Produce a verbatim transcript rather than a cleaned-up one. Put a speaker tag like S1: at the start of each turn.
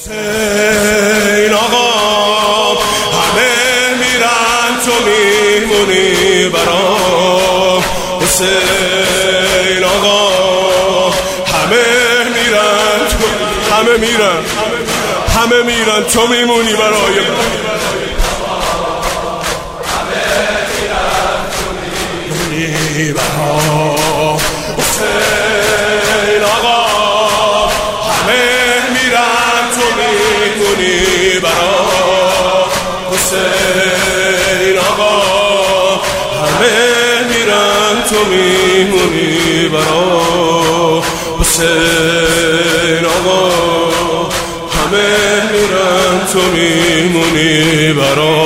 S1: حسین آقا همه میرن تو میمونی برام. حسین آقا همه میرن تو همه میرن همه میرن تو میمونی برای برام. حسین آقا همه میرن تو میمونی برام. حسین آقا همه میرن تو میمونی برام. حسین آقا همه میرن تو میمونی برام.